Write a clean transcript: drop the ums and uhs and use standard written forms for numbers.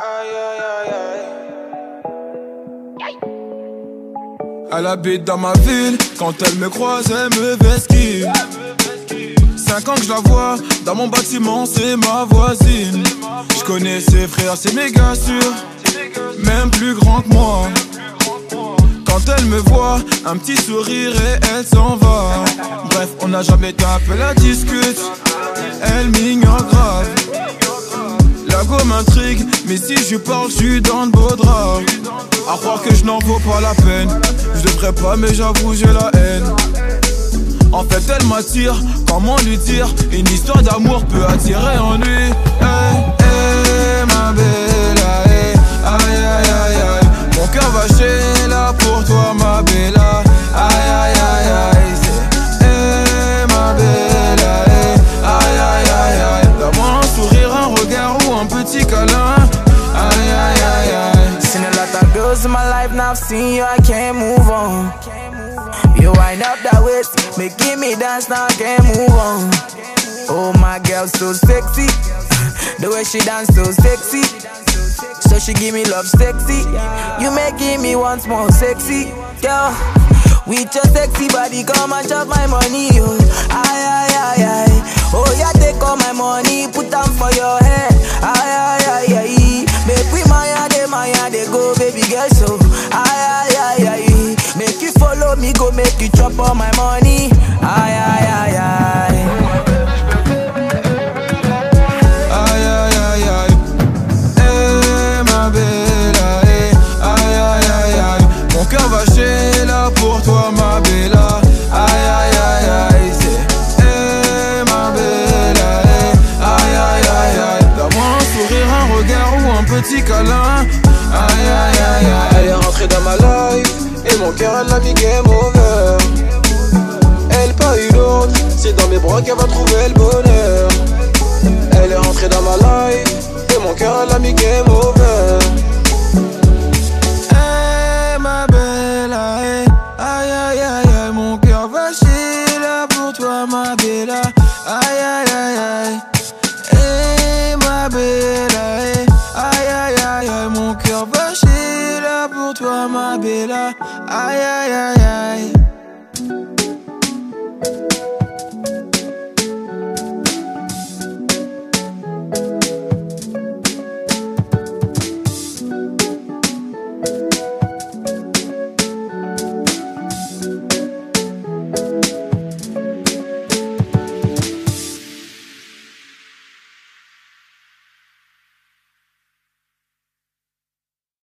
Aïe, aïe, aïe, aïe. Elle habite dans ma ville, quand elle me croise, elle me vesquille. 5 ans que je la vois, dans mon bâtiment, c'est ma voisine. Je connais ses frères, c'est méga sûr, même plus grand que moi. Quand elle me voit, un petit sourire et elle s'en va. Bref, on n'a jamais tapé la discute, elle m'ignore grave. La go m'intrigue, mais si je parle, je suis dans le beau drap. À croire que je n'en vaux pas la peine. Je devrais pas, mais j'avoue, j'ai la haine. En fait, elle m'attire, comment lui dire? Une histoire d'amour peut attirer en lui. Hey, hey, ma bella, hey. Aïe, aïe, aïe, aïe. Mon cœur va chez là pour toi, ma bella. Aïe, aïe, aïe, aïe. Hey, ma bella, hey. Aïe, aïe, aïe, aïe. Donne-moi un sourire, un regard ou un petit câlin. Aïe, aïe, aïe, aïe. Seen a lot of girls in my life, now I've seen you, I can't move on. You wind up that waist, making me dance, now I can't move on. Oh, my girl, so sexy. The way she dance, so sexy. So she give me love sexy. You making me once more sexy. Girl, with your sexy body, come and chop my money, oh. Aye, aye, aye, aye. Oh, yeah, take all my money, put them for your head. Aye, aye, aye, aye. Make we maya, they go, baby girl, so. Aye, aye, aye, aye. Make you follow me, go make you chop all my money. Aye, aye, aye, aye. Aïe, aïe, aïe, aïe. Eh, ma bella, eh. Aïe, aïe, aïe, aïe. Mon cœur va chez là pour toi, ma bella. Aïe, aïe, aïe, aïe. C'est eh, ma bella, eh. Aïe, aïe, aïe, aïe. Donne-moi un sourire, un regard ou un petit câlin. Aïe, aïe, aïe, aïe. Elle est rentrée dans ma life et mon cœur elle l'a mis game over. Elle pas eu l'autre, c'est dans mes bras qu'elle va trouver le bonheur. Elle est rentrée dans ma life et mon cœur elle l'a mis game over. Eh, ma bella, eh. Aïe, aïe, aïe, aïe. Mon cœur va chez là pour toi, ma bella. Aïe, aïe, aïe, aïe. Eh, ma bella, eh. Aïe, aïe, aïe, aïe. Mon cœur va chez là pour toi, ma bella. Aïe, aïe, aïe, aïe.